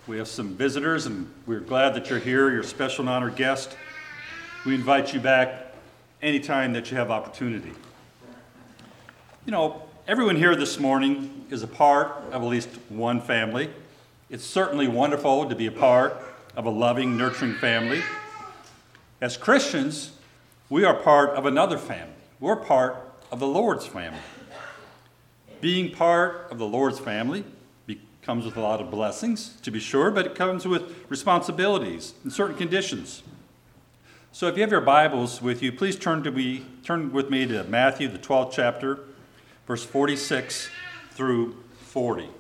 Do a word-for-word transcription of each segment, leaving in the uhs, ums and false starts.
We have some visitors, and we're glad that you're here. You're a special and honored guest. We invite you back anytime that you have opportunity. You know, everyone here this morning is a part of at least one family. It's certainly wonderful to be a part of a loving, nurturing family. As Christians, we are part of another family. We're part of the Lord's family. Being part of the Lord's family comes with a lot of blessings, to be sure, but it comes with responsibilities and certain conditions. So if you have your Bibles with you, please turn to me, turn with me to Matthew, the twelfth chapter, verse forty-six through forty.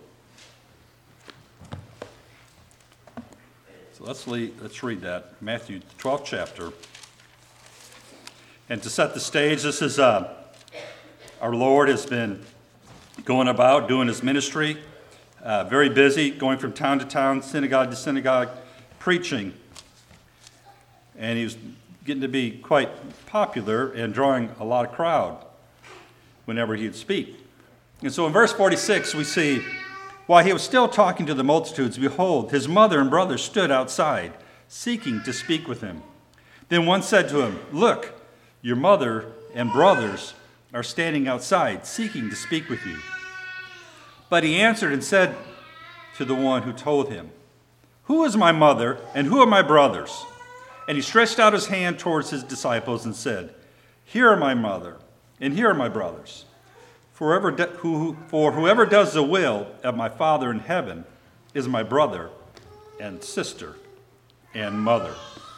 So let's, lead, let's read that, Matthew, the twelfth chapter. And to set the stage, this is uh, our Lord has been going about doing his ministry. Uh, very busy, going from town to town, synagogue to synagogue, preaching. And he was getting to be quite popular and drawing a lot of crowd whenever he'd speak. And so in verse forty-six, we see, while he was still talking to the multitudes, behold, his mother and brothers stood outside, seeking to speak with him. Then one said to him, "Look, your mother and brothers are standing outside, seeking to speak with you." But he answered and said to the one who told him, "Who is my mother and who are my brothers?" And he stretched out his hand towards his disciples and said, "Here are my mother and here are my brothers. For whoever, do, who, for whoever does the will of my Father in heaven is my brother and sister and mother."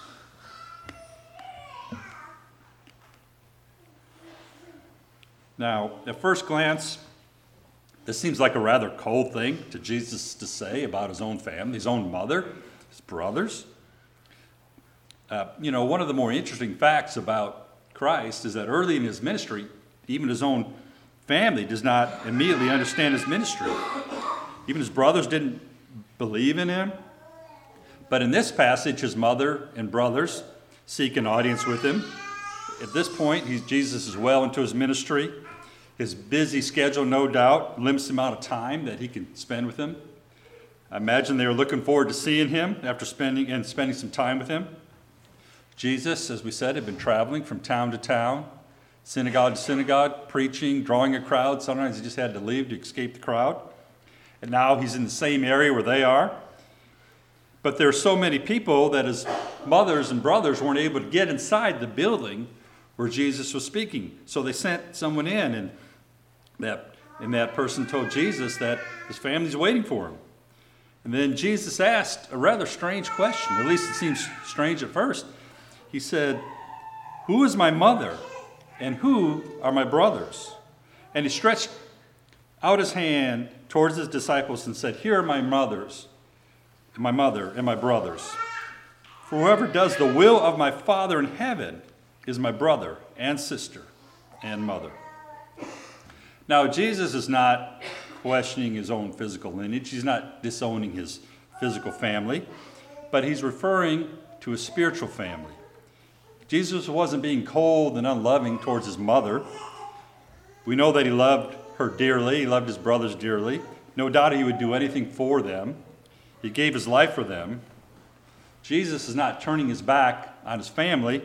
Now, at first glance, this seems like a rather cold thing to Jesus to say about his own family, his own mother, his brothers. Uh, you know, one of the more interesting facts about Christ is that early in his ministry, even his own family does not immediately understand his ministry. Even his brothers didn't believe in him. But in this passage, his mother and brothers seek an audience with him. At this point, he's, Jesus is well into his ministry. His busy schedule, no doubt, limits the amount of time that he can spend with him. I imagine they were looking forward to seeing him after spending and spending some time with him. Jesus, as we said, had been traveling from town to town, synagogue to synagogue, preaching, drawing a crowd. Sometimes he just had to leave to escape the crowd. And now he's in the same area where they are. But there are so many people that his mothers and brothers weren't able to get inside the building where Jesus was speaking. So they sent someone in, and That, and that person told Jesus that his family's waiting for him. And then Jesus asked a rather strange question. At least it seems strange at first. He said, "Who is my mother and who are my brothers?" And he stretched out his hand towards his disciples and said, "Here are my mothers, and my mother and my brothers. For whoever does the will of my Father in heaven is my brother and sister and mother." Now, Jesus is not questioning his own physical lineage. He's not disowning his physical family, but he's referring to his spiritual family. Jesus wasn't being cold and unloving towards his mother. We know that he loved her dearly. He loved his brothers dearly. No doubt he would do anything for them. He gave his life for them. Jesus is not turning his back on his family.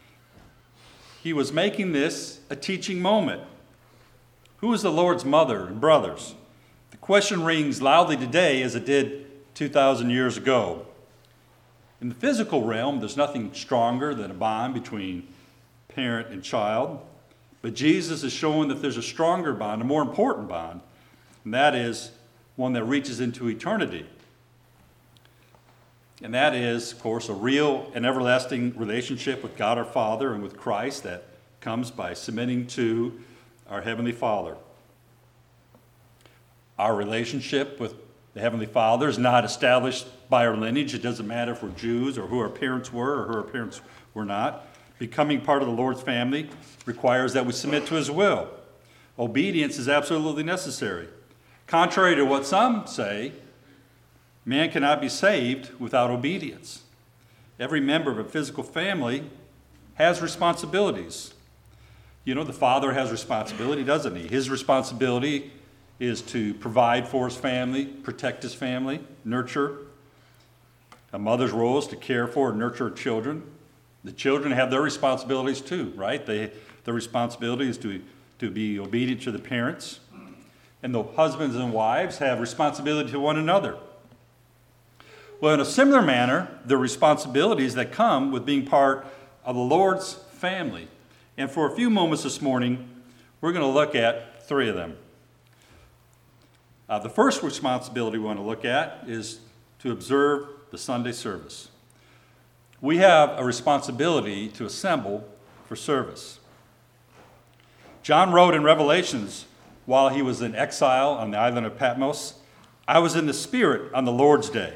He was making this a teaching moment. Who is the Lord's mother and brothers? The question rings loudly today as it did two thousand years ago. In the physical realm, there's nothing stronger than a bond between parent and child. But Jesus is showing that there's a stronger bond, a more important bond, and that is one that reaches into eternity. And that is, of course, a real and everlasting relationship with God our Father and with Christ that comes by submitting to our Heavenly Father. Our relationship with the Heavenly Father is not established by our lineage. It doesn't matter if we're Jews or who our parents were or who our parents were not. Becoming part of the Lord's family requires that we submit to his will. Obedience is absolutely necessary. Contrary to what some say, man cannot be saved without obedience. Every member of a physical family has responsibilities. You know, the father has responsibility, doesn't he? His responsibility is to provide for his family, protect his family, nurture. A mother's role is to care for and nurture her children. The children have their responsibilities too, right? They, their responsibility is to, to be obedient to the parents. And the husbands and wives have responsibility to one another. Well, in a similar manner, there are responsibilities that come with being part of the Lord's family. And for a few moments this morning, we're going to look at three of them. Uh, the first responsibility we want to look at is to observe the Sunday service. We have a responsibility to assemble for service. John wrote in Revelations, while he was in exile on the island of Patmos, "I was in the Spirit on the Lord's day."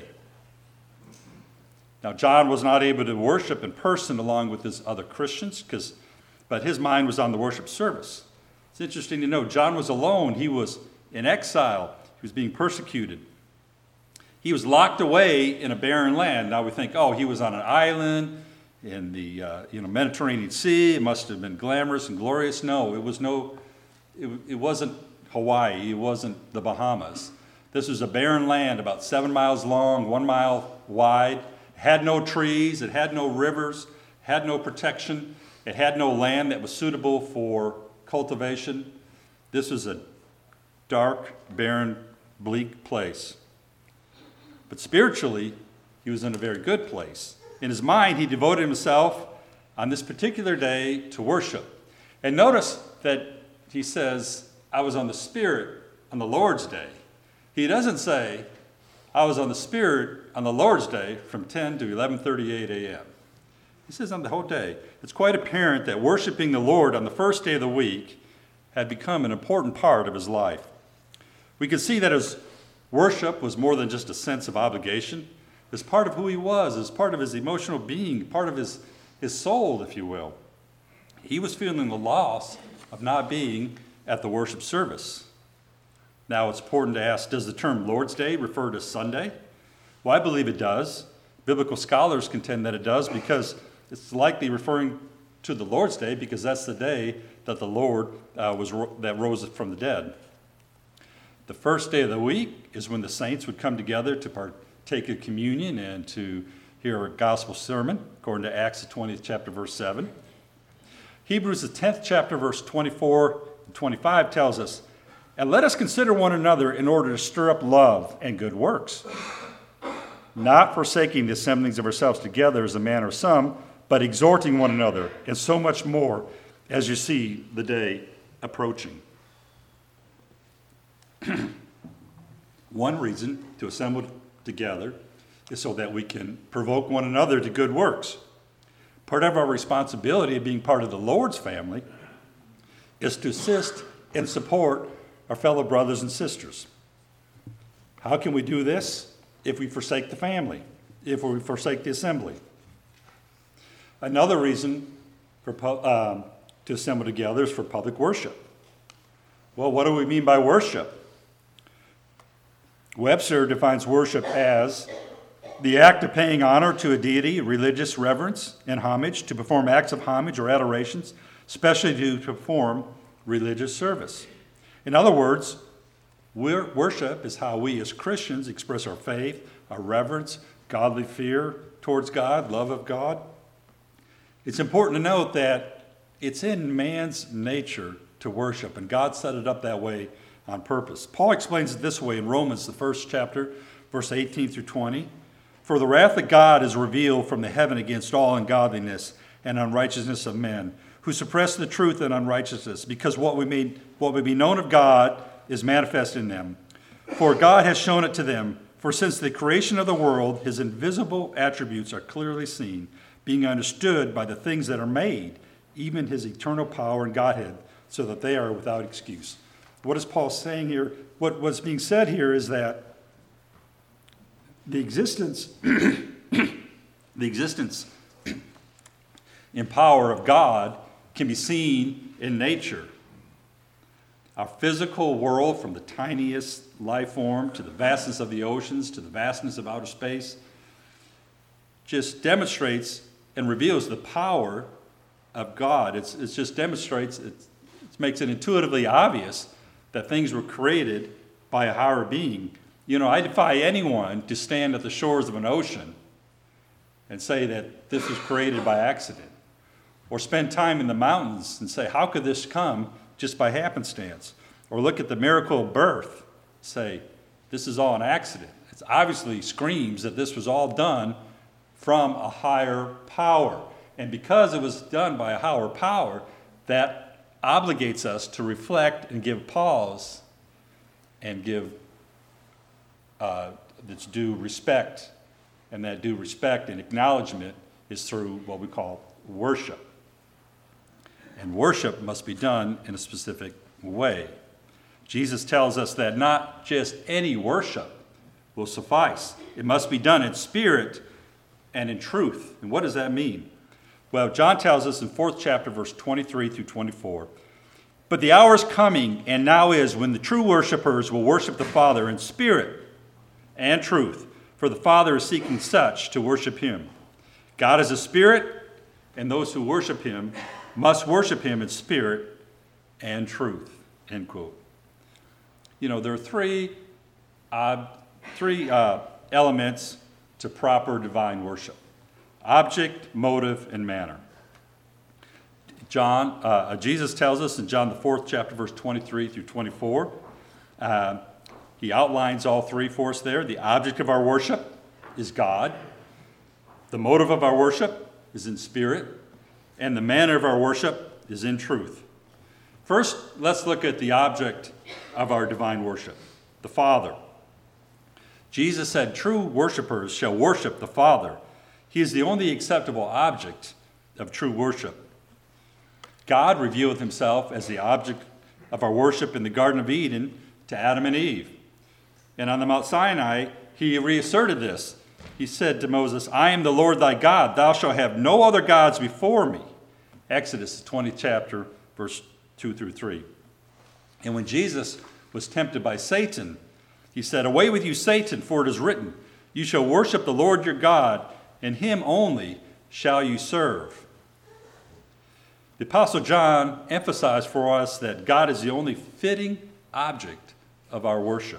Now, John was not able to worship in person along with his other Christians, because, but his mind was on the worship service. It's interesting to know, John was alone. He was in exile. He was being persecuted. He was locked away in a barren land. Now we think, oh, he was on an island in the uh, you know Mediterranean Sea. It must have been glamorous and glorious. No, it was no. It, it wasn't Hawaii. It wasn't the Bahamas. This was a barren land, about seven miles long, one mile wide. It had no trees. It had no rivers. Had no protection. It had no land that was suitable for cultivation. This was a dark, barren, bleak place. But spiritually, he was in a very good place. In his mind, he devoted himself on this particular day to worship. And notice that he says, "I was on the Spirit on the Lord's day." He doesn't say, "I was on the Spirit on the Lord's day from ten to eleven thirty-eight a.m." He says on the whole day. It's quite apparent that worshiping the Lord on the first day of the week had become an important part of his life. We can see that his worship was more than just a sense of obligation. It's part of who he was. It's part of his emotional being, part of his, his soul, if you will. He was feeling the loss of not being at the worship service. Now, it's important to ask, does the term Lord's Day refer to Sunday? Well, I believe it does. Biblical scholars contend that it does because it's likely referring to the Lord's Day because that's the day that the Lord uh, was that rose from the dead. The first day of the week is when the saints would come together to partake of communion and to hear a gospel sermon, according to Acts the twentieth chapter, verse seven. Hebrews the tenth chapter, verse twenty-four and twenty-five tells us, "And let us consider one another in order to stir up love and good works, not forsaking the assemblings of ourselves together as the manner of some, but exhorting one another, and so much more as you see the day approaching." One reason to assemble together is so that we can provoke one another to good works. Part of our responsibility of being part of the Lord's family is to assist and support our fellow brothers and sisters. How can we do this? If we forsake the family, if we forsake the assembly. Another reason for um, to assemble together is for public worship. Well, what do we mean by worship? Webster defines worship as the act of paying honor to a deity, religious reverence and homage, to perform acts of homage or adorations, especially to perform religious service. In other words, worship is how we as Christians express our faith, our reverence, godly fear towards God, love of God. It's important to note that it's in man's nature to worship, and God set it up that way on purpose. Paul explains it this way in Romans, the first chapter, verse eighteen through twenty. "For the wrath of God is revealed from the heaven against all ungodliness and unrighteousness of men, who suppress the truth and unrighteousness, because what we may, what may be known of God is manifest in them. For God has shown it to them. For since the creation of the world, his invisible attributes are clearly seen, being understood by the things that are made, even his eternal power and Godhead, so that they are without excuse." What is Paul saying here? What, what's being said here is that the existence, the existence and power of God can be seen in nature. Our physical world, from the tiniest life form to the vastness of the oceans to the vastness of outer space, just demonstrates and reveals the power of God. It's, it just demonstrates, it, it makes it intuitively obvious that things were created by a higher being. You know, I defy anyone to stand at the shores of an ocean and say that this was created by accident. Or spend time in the mountains and say, how could this come just by happenstance? Or look at the miracle of birth, say, this is all an accident. It obviously screams that this was all done from a higher power. And because it was done by a higher power, that obligates us to reflect and give pause and give uh, its due respect. And that due respect and acknowledgement is through what we call worship. And worship must be done in a specific way. Jesus tells us that not just any worship will suffice. It must be done in spirit and in truth. And what does that mean? Well, John tells us in fourth chapter, verse twenty-three through twenty-four, but the hour is coming, and now is, when the true worshipers will worship the Father in spirit and truth, for the Father is seeking such to worship him. God is a spirit, and those who worship him must worship him in spirit and truth, end quote. You know, there are three, uh, three uh, elements to proper divine worship: object, motive, and manner. John, uh, Jesus tells us in John the fourth chapter, verse twenty-three through twenty-four, uh, he outlines all three for us there. The object of our worship is God. The motive of our worship is in spirit. And the manner of our worship is in truth. First, let's look at the object of our divine worship, the Father. Jesus said, true worshipers shall worship the Father. He is the only acceptable object of true worship. God revealed himself as the object of our worship in the Garden of Eden to Adam and Eve. And on the Mount Sinai, he reasserted this. He said to Moses, I am the Lord thy God. Thou shalt have no other gods before me. Exodus twentieth chapter, verse two through three. And when Jesus was tempted by Satan, he said, away with you, Satan, for it is written, you shall worship the Lord your God, and him only shall you serve. The Apostle John emphasized for us that God is the only fitting object of our worship.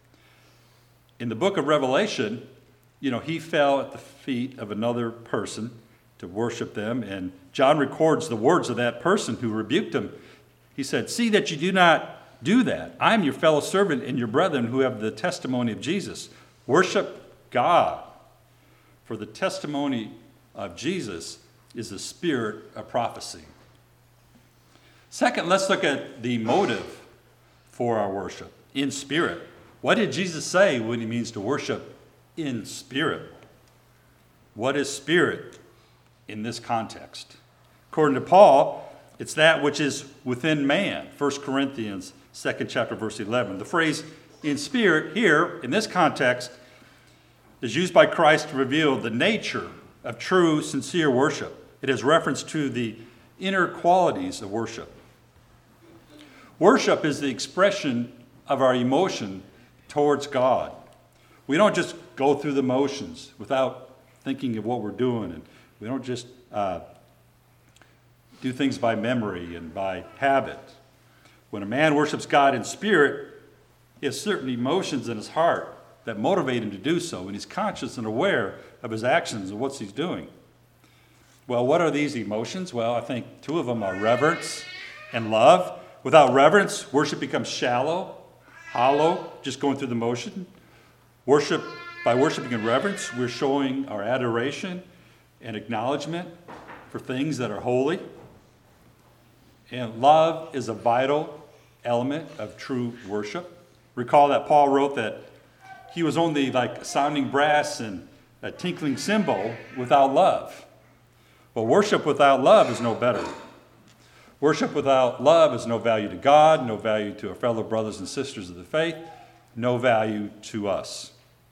In the book of Revelation, you know, he fell at the feet of another person to worship them, and John records the words of that person who rebuked him. He said, see that you do not do that. I am your fellow servant and your brethren who have the testimony of Jesus. Worship God. For the testimony of Jesus is the spirit of prophecy. Second, let's look at the motive for our worship, in spirit. What did Jesus say when he means to worship in spirit? What is spirit in this context? According to Paul, it's that which is within man. First Corinthians second chapter, verse eleven. The phrase in spirit here, in this context, is used by Christ to reveal the nature of true, sincere worship. It is reference to the inner qualities of worship. Worship is the expression of our emotion towards God. We don't just go through the motions without thinking of what we're doing, and we don't just uh, do things by memory and by habit. When a man worships God in spirit, he has certain emotions in his heart that motivate him to do so, and he's conscious and aware of his actions and what he's doing. Well, what are these emotions? Well, I think two of them are reverence and love. Without reverence, worship becomes shallow, hollow, just going through the motion. Worship, by worshiping in reverence, we're showing our adoration and acknowledgement for things that are holy. And love is a vital element of true worship. Recall that Paul wrote that he was only like sounding brass and a tinkling cymbal without love. Well, worship without love is no better. Worship without love is no value to God, no value to our fellow brothers and sisters of the faith, no value to us.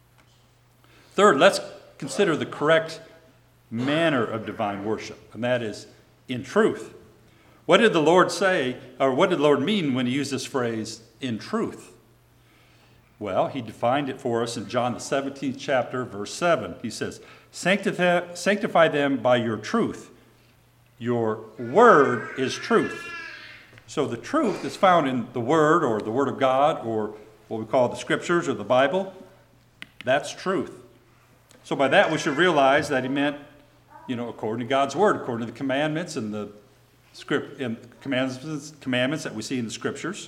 Third, let's consider the correct manner of divine worship, and that is in truth. What did the Lord say, or what did the Lord mean when he used this phrase, in truth? Well, he defined it for us in John the seventeenth chapter, verse seven. He says, Sanctify, sanctify them by your truth. Your word is truth. So the truth is found in the word, or the word of God, or what we call the scriptures or the Bible. That's truth. So by that we should realize that he meant, you know, according to God's word, according to the commandments and the script and commandments, commandments that we see in the scriptures.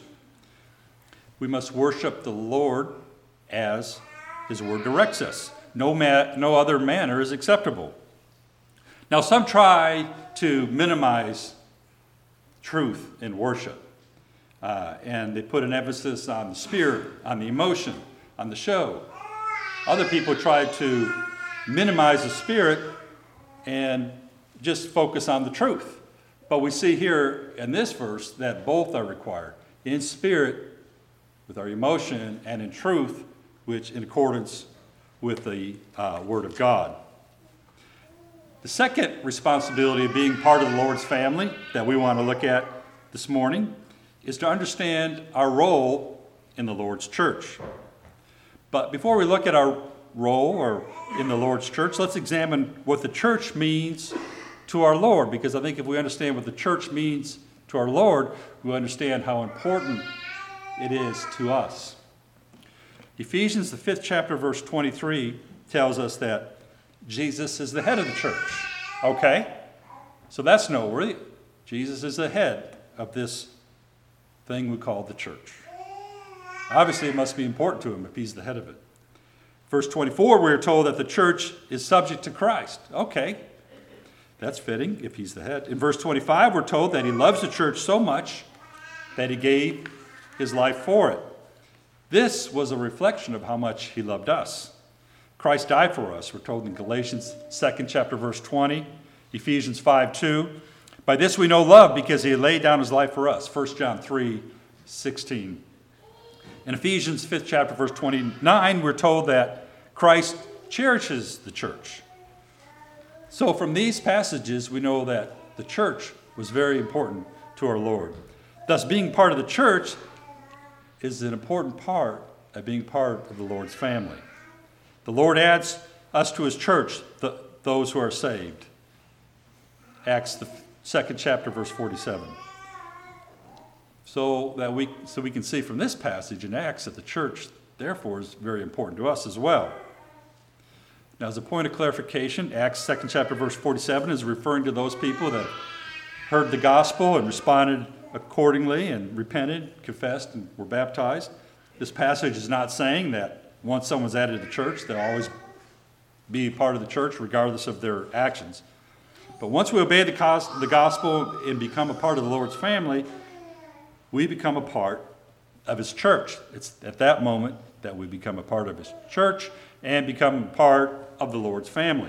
We must worship the Lord as his word directs us. No, ma- no other manner is acceptable. Now, some try to minimize truth in worship. Uh, and they put an emphasis on the spirit, on the emotion, on the show. Other people try to minimize the spirit and just focus on the truth. But we see here in this verse that both are required. In spirit, with our emotion, and in truth, which in accordance with the uh, Word of God. The second responsibility of being part of the Lord's family that we want to look at this morning is to understand our role in the Lord's church. But before we look at our role or in the Lord's church, let's examine what the church means to our Lord, because I think if we understand what the church means to our Lord, we understand how important it is to us. Ephesians, the fifth chapter, verse twenty-three, tells us that Jesus is the head of the church. Okay? So that's noteworthy. Jesus is the head of this thing we call the church. Obviously, it must be important to him if he's the head of it. Verse twenty-four, we're told that the church is subject to Christ. Okay, that's fitting if he's the head. In verse twenty-five, we're told that he loves the church so much that he gave his life for it. This was a reflection of how much he loved us. Christ died for us. We're told in Galatians second chapter, verse twenty, Ephesians five two. By this we know love, because he laid down his life for us. First John three sixteen. In Ephesians fifth chapter, verse twenty-nine, we're told that Christ cherishes the church. So from these passages, we know that the church was very important to our Lord. Thus, being part of the church is an important part of being part of the Lord's family. The Lord adds us to his church, the, those who are saved. Acts the second chapter, verse forty-seven. So that we so we can see from this passage in Acts that the church, therefore, is very important to us as well. Now, as a point of clarification, Acts second chapter, verse forty-seven is referring to those people that heard the gospel and responded accordingly and repented, confessed, and were baptized. This passage is not saying that once someone's added to the church, they'll always be part of the church regardless of their actions. But once we obey the gospel and become a part of the Lord's family, we become a part of his church. It's at that moment that we become a part of his church and become part of the Lord's family.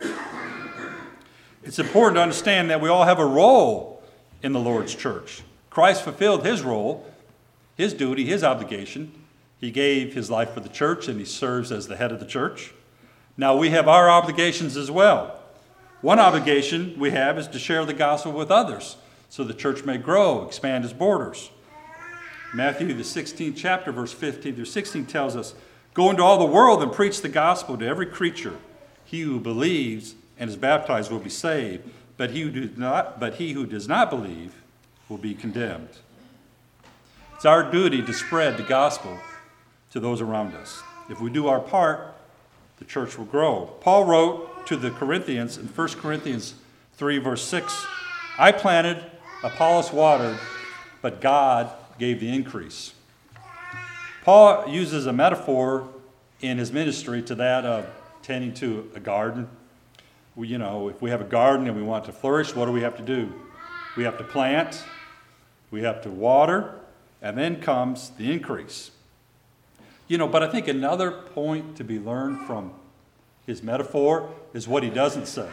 It's important to understand that we all have a role in the Lord's church. Christ fulfilled his role, his duty, his obligation. He gave his life for the church, and he serves as the head of the church. Now we have our obligations as well. One obligation we have is to share the gospel with others so the church may grow, expand its borders. Matthew, the sixteenth chapter, verse fifteen through sixteen tells us, "Go into all the world and preach the gospel to every creature. He who believes and is baptized will be saved, but he who does not, but he who does not believe will be condemned." It's our duty to spread the gospel to those around us. If we do our part, the church will grow. Paul wrote to the Corinthians in First Corinthians three, verse six, "I planted, Apollos watered, but God gave the increase." Paul uses a metaphor in his ministry to that of tending to a garden. We, you know, if we have a garden and we want to flourish, what do we have to do? We have to plant, we have to water, and then comes the increase. You know, but I think another point to be learned from his metaphor is what he doesn't say.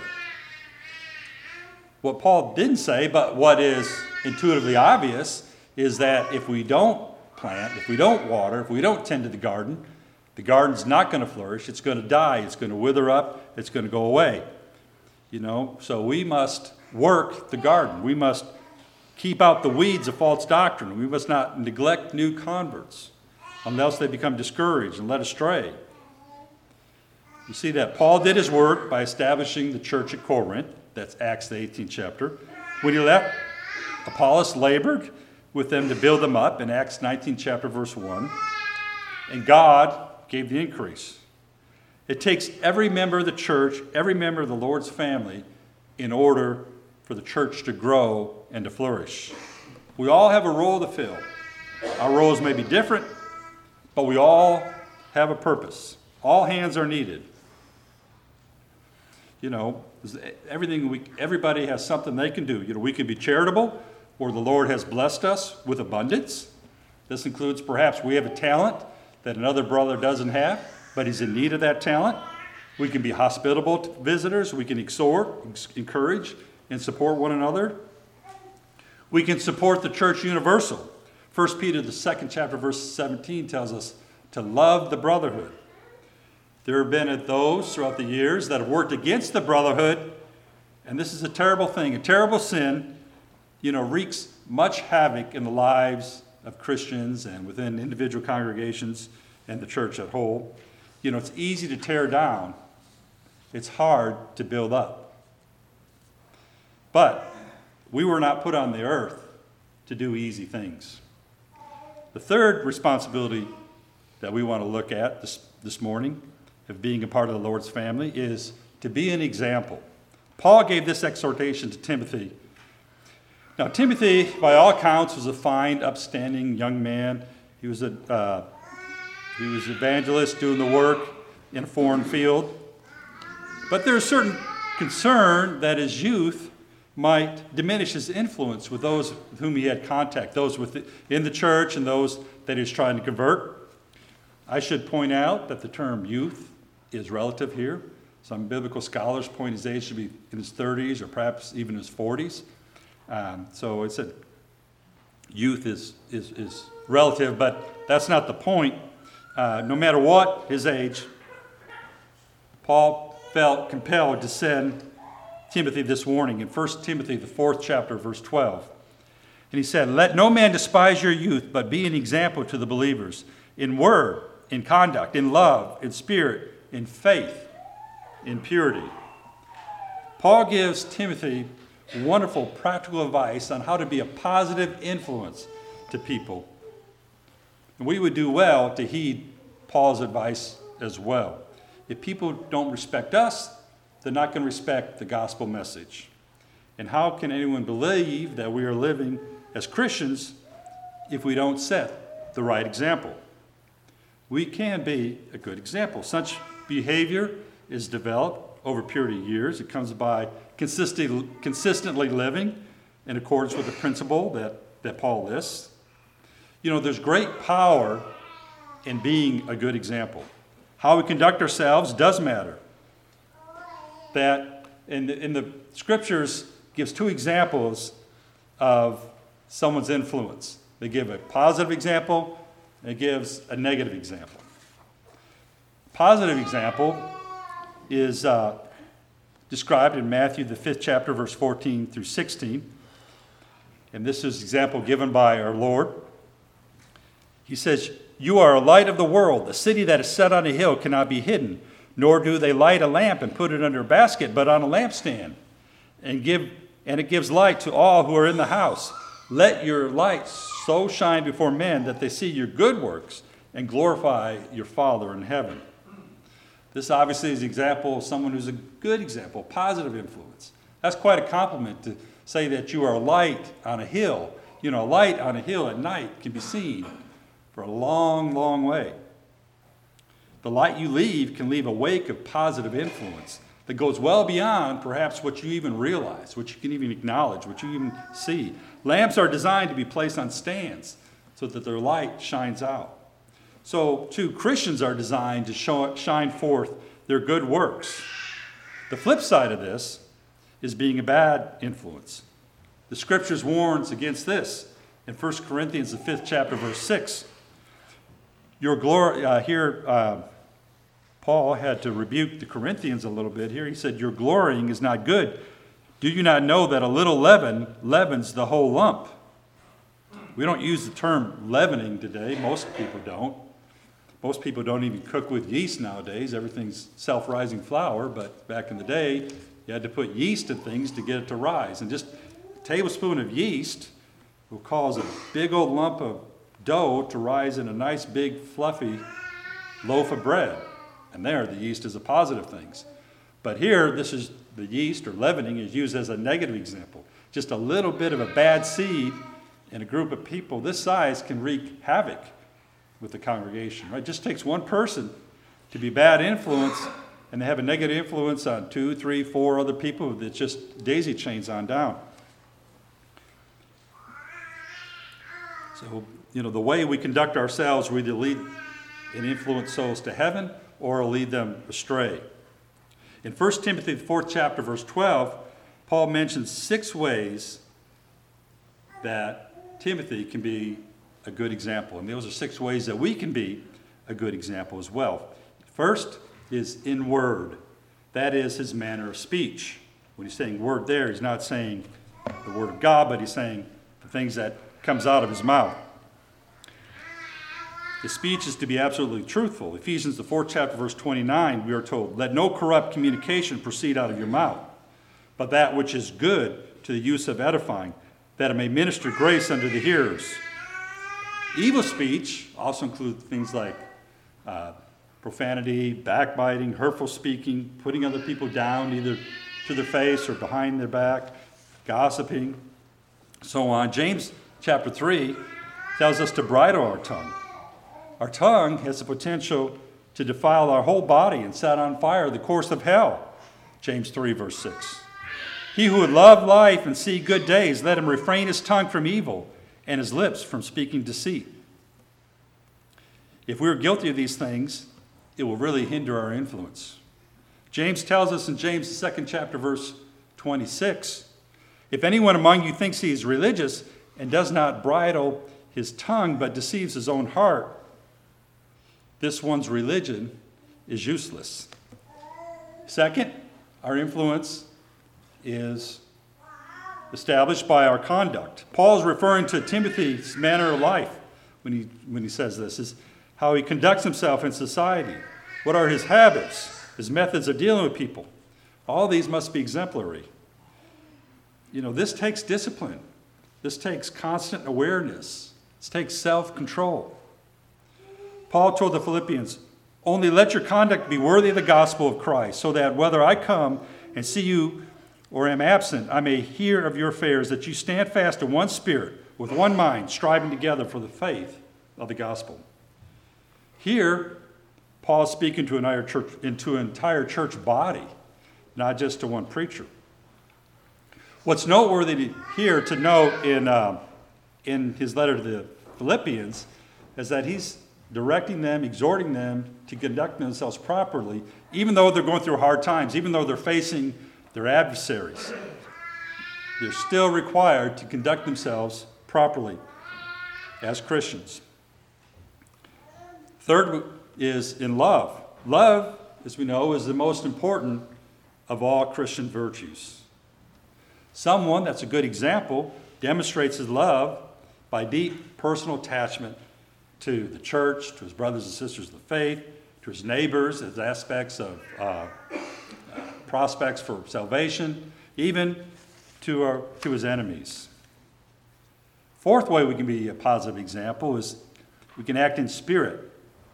What Paul didn't say, but what is intuitively obvious, is that if we don't plant, if we don't water, if we don't tend to the garden, the garden's not going to flourish. It's going to die. It's going to wither up. It's going to go away. You know, so we must work the garden. We must keep out the weeds of false doctrine. We must not neglect new converts, unless they become discouraged and led astray. You see that Paul did his work by establishing the church at Corinth. That's Acts, the eighteenth chapter. When he left, Apollos labored with them to build them up in Acts nineteenth chapter, verse one. And God gave the increase. It takes every member of the church, every member of the Lord's family, in order for the church to grow and to flourish. We all have a role to fill. Our roles may be different, but we all have a purpose. All hands are needed. You know, everything we, everybody has something they can do. You know, we can be charitable, or the Lord has blessed us with abundance. This includes perhaps we have a talent that another brother doesn't have, but he's in need of that talent. We can be hospitable to visitors. We can exhort, encourage, and support one another. We can support the church universal. First Peter, the second chapter, verse seventeen, tells us to love the brotherhood. There have been those throughout the years that have worked against the brotherhood, and this is a terrible thing. A terrible sin, you know, wreaks much havoc in the lives of Christians and within individual congregations and the church as a whole. You know, it's easy to tear down. It's hard to build up. But we were not put on the earth to do easy things. The third responsibility that we want to look at this, this morning of being a part of the Lord's family is to be an example. Paul gave this exhortation to Timothy. Now, Timothy, by all accounts, was a fine, upstanding young man. He was a uh, he was an evangelist doing the work in a foreign field. But there is certain concern that his youth might diminish his influence with those with whom he had contact, those within the church and those that he was trying to convert. I should point out that the term youth is relative here. Some biblical scholars point his age to be in his thirties or perhaps even his forties. Um, so it's a youth is, is, is relative, but that's not the point. Uh, no matter what his age, Paul felt compelled to send Timothy this warning in First Timothy, the fourth chapter, verse twelve. And he said, "Let no man despise your youth, but be an example to the believers in word, in conduct, in love, in spirit, in faith, in purity." Paul gives Timothy wonderful practical advice on how to be a positive influence to people. And we would do well to heed Paul's advice as well. If people don't respect us, they're not going to respect the gospel message. And how can anyone believe that we are living as Christians if we don't set the right example? We can be a good example. Such behavior is developed over a period of years. It comes by consistently, consistently living in accordance with the principle that, that Paul lists. You know, there's great power in being a good example. How we conduct ourselves does matter. That in the, in the scriptures gives two examples of someone's influence. They give a positive example, and it gives a negative example. Positive example is uh, described in Matthew, the fifth chapter, verse fourteen through sixteen. And this is an example given by our Lord. He says, "You are a light of the world. The city that is set on a hill cannot be hidden. Nor do they light a lamp and put it under a basket, but on a lampstand, and give and it gives light to all who are in the house. Let your light so shine before men that they see your good works and glorify your Father in heaven." This obviously is an example of someone who's a good example, positive influence. That's quite a compliment to say that you are a light on a hill. You know, a light on a hill at night can be seen for a long, long way. The light you leave can leave a wake of positive influence that goes well beyond perhaps what you even realize, what you can even acknowledge, what you even see. Lamps are designed to be placed on stands so that their light shines out. So, too, Christians are designed to show, shine forth their good works. The flip side of this is being a bad influence. The Scriptures warns against this in First Corinthians, the fifth chapter, verse six. Your glory, uh, here, uh, Paul had to rebuke the Corinthians a little bit here. He said, "Your glorying is not good. Do you not know that a little leaven leavens the whole lump?" We don't use the term leavening today. Most people don't. Most people don't even cook with yeast nowadays. Everything's self-rising flour, but back in the day, you had to put yeast in things to get it to rise. And just a tablespoon of yeast will cause a big old lump of dough to rise in a nice big fluffy loaf of bread. And there, the yeast is a positive thing. But here, this is the yeast or leavening is used as a negative example. Just a little bit of a bad seed in a group of people this size can wreak havoc with the congregation. Right? It just takes one person to be bad influence, and they have a negative influence on two, three, four other people that just daisy chains on down. So, you know, the way we conduct ourselves, we either lead and influence souls to heaven or lead them astray. In First Timothy, the fourth chapter, verse twelve, Paul mentions six ways that Timothy can be a good example. And those are six ways that we can be a good example as well. First is in word. That is his manner of speech. When he's saying word there, he's not saying the word of God, but he's saying the things that comes out of his mouth. His speech is to be absolutely truthful. Ephesians, the fourth chapter, verse twenty-nine, we are told, "Let no corrupt communication proceed out of your mouth, but that which is good to the use of edifying, that it may minister grace unto the hearers." Evil speech also includes things like uh, profanity, backbiting, hurtful speaking, putting other people down either to their face or behind their back, gossiping, so on. James chapter three tells us to bridle our tongue. Our tongue has the potential to defile our whole body and set on fire the course of hell. James three, verse six. He who would love life and see good days, let him refrain his tongue from evil and his lips from speaking deceit. If we're guilty of these things, it will really hinder our influence. James tells us in James, the second chapter, verse twenty-six, "If anyone among you thinks he is religious and does not bridle his tongue but deceives his own heart, this one's religion is useless." Second, our influence is established by our conduct. Paul's referring to Timothy's manner of life when he, when he says this, is how he conducts himself in society. What are his habits, his methods of dealing with people? All these must be exemplary. You know, this takes discipline. This takes constant awareness. This takes self-control. Paul told the Philippians, "Only let your conduct be worthy of the gospel of Christ, so that whether I come and see you or am absent, I may hear of your affairs, that you stand fast in one spirit, with one mind, striving together for the faith of the gospel." Here, Paul is speaking to an entire church, into an entire church body, not just to one preacher. What's noteworthy here to note in, uh, in his letter to the Philippians is that he's directing them, exhorting them to conduct themselves properly, even though they're going through hard times, even though they're facing their adversaries. They're still required to conduct themselves properly as Christians. Third is in love. Love, as we know, is the most important of all Christian virtues. Someone that's a good example demonstrates his love by deep personal attachment to the church, to his brothers and sisters of the faith, to his neighbors as aspects of uh, uh, prospects for salvation, even to, our, to his enemies. Fourth way we can be a positive example is we can act in spirit.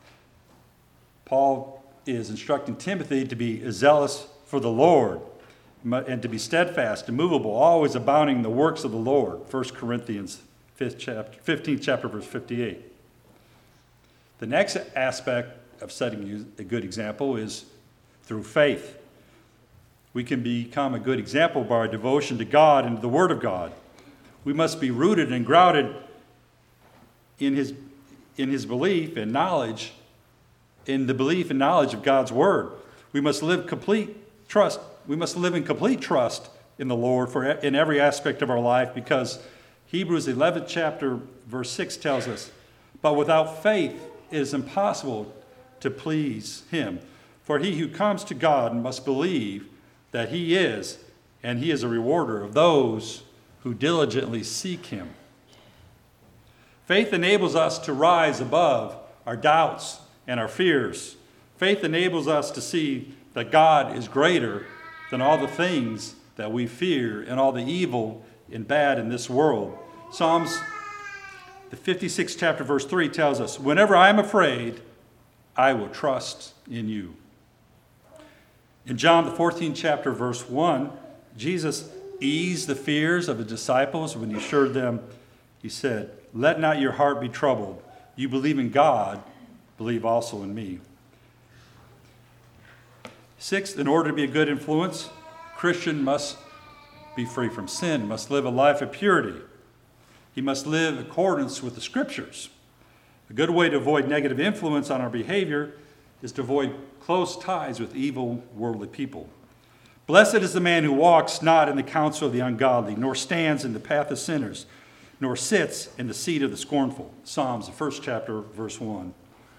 Paul is instructing Timothy to be zealous for the Lord and to be steadfast, immovable, always abounding in the works of the Lord. First Corinthians fifth chapter, fifteenth chapter, verse fifty-eight. The next aspect of setting a good example is through faith. We can become a good example by our devotion to God and to the Word of God. We must be rooted and grounded in his, in his belief and knowledge, in the belief and knowledge of God's Word. We must live complete trust. We must live in complete trust in the Lord for in every aspect of our life, because Hebrews eleventh chapter, verse six tells us, "But without faith it is impossible to please him. For he who comes to God must believe that he is, and he is a rewarder of those who diligently seek him." Faith enables us to rise above our doubts and our fears. Faith enables us to see that God is greater than all the things that we fear and all the evil and bad in this world. Psalms, the fifty-sixth chapter, verse three tells us, "Whenever I am afraid, I will trust in you." In John, the fourteenth chapter, verse one, Jesus eased the fears of the disciples when he assured them, he said, "Let not your heart be troubled. You believe in God, believe also in me." Sixth, in order to be a good influence, Christian must be free from sin, must live a life of purity. He must live in accordance with the Scriptures. A good way to avoid negative influence on our behavior is to avoid close ties with evil, worldly people. Blessed is the man who walks not in the counsel of the ungodly, nor stands in the path of sinners, nor sits in the seat of the scornful. Psalms, the first chapter, verse one.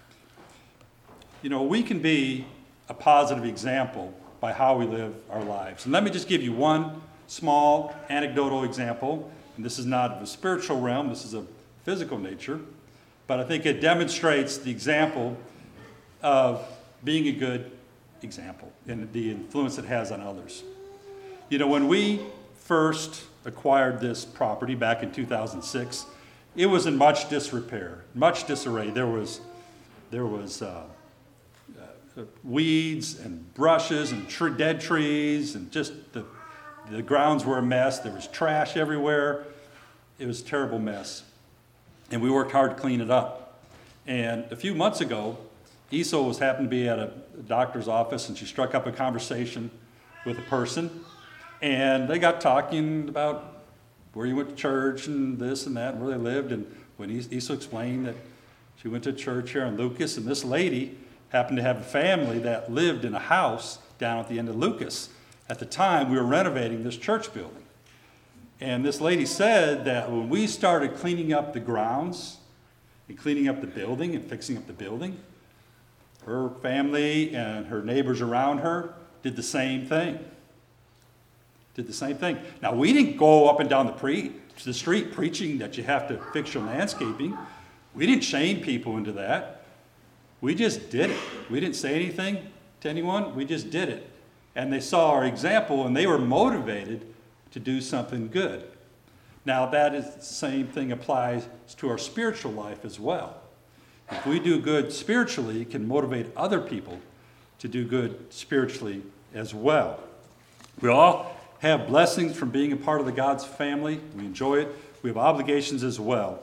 You know, we can be a positive example by how we live our lives. And let me just give you one small anecdotal example. And this is not of a spiritual realm, this is a physical nature. But I think it demonstrates the example of being a good example and the influence it has on others. You know, when we first acquired this property back in two thousand six, it was in much disrepair, much disarray. There was, there was uh, uh, weeds and brushes and tr- dead trees, and just the, the grounds were a mess. There was trash everywhere. It was a terrible mess. And we worked hard to clean it up. And a few months ago, Esau was happened to be at a doctor's office, and she struck up a conversation with a person. And they got talking about where you went to church and this and that, and where they lived. And when Esau explained that she went to church here in Lucas, and this lady happened to have a family that lived in a house down at the end of Lucas. At the time, we were renovating this church building. And this lady said that when we started cleaning up the grounds and cleaning up the building and fixing up the building, her family and her neighbors around her did the same thing. Did the same thing. Now, we didn't go up and down the, pre- the street preaching that you have to fix your landscaping. We didn't shame people into that. We just did it. We didn't say anything to anyone. We just did it. And they saw our example, and they were motivated to do something good. Now, that is the same thing applies to our spiritual life as well. If we do good spiritually, it can motivate other people to do good spiritually as well. We all have blessings from being a part of the God's family. We enjoy it. We have obligations as well.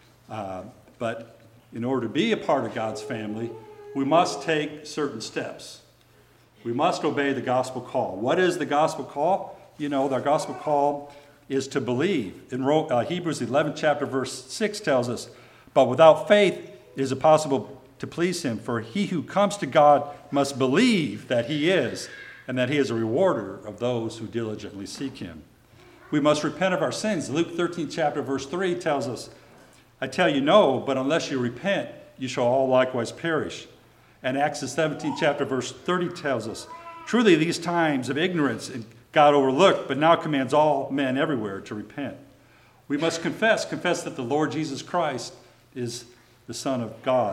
Uh, but in order to be a part of God's family, we must take certain steps. We must obey the gospel call. What is the gospel call? You know, the gospel call is to believe. In uh, Hebrews eleven chapter verse six tells us, "But without faith it is impossible to please him, for he who comes to God must believe that he is, and that he is a rewarder of those who diligently seek him." We must repent of our sins. Luke thirteen chapter verse three tells us, "I tell you no, but unless you repent, you shall all likewise perish." And Acts the seventeenth chapter verse thirty tells us, "Truly these times of ignorance God overlooked, but now commands all men everywhere to repent." We must confess, confess that the Lord Jesus Christ is the Son of God.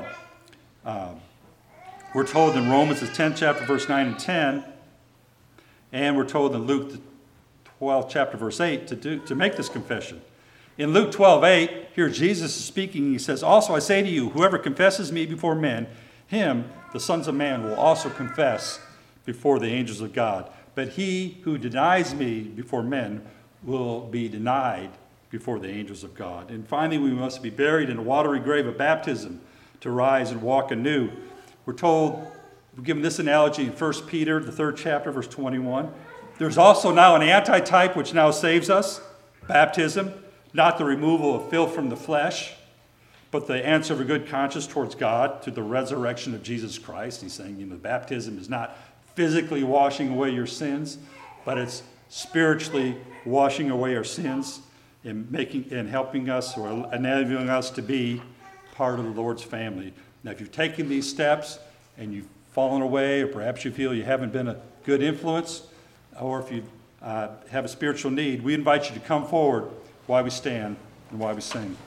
Um, we're told in Romans the tenth chapter verse nine and ten, and we're told in Luke the twelfth chapter verse eight to do to make this confession. In Luke twelve eight, here Jesus is speaking. He says, "Also I say to you, whoever confesses me before men, him the sons of man will also confess before the angels of God. But he who denies me before men will be denied before the angels of God." And finally, we must be buried in a watery grave of baptism to rise and walk anew. We're told, we're given this analogy in First Peter, the third chapter, verse twenty-one. "There's also now an antitype which now saves us, baptism, not the removal of filth from the flesh, but the answer of a good conscience towards God through the resurrection of Jesus Christ." He's saying, you know, baptism is not physically washing away your sins, but it's spiritually washing away our sins and making and helping us or enabling us to be part of the Lord's family. Now, if you've taken these steps and you've fallen away, or perhaps you feel you haven't been a good influence, or if you uh, have a spiritual need, we invite you to come forward while we stand and while we sing.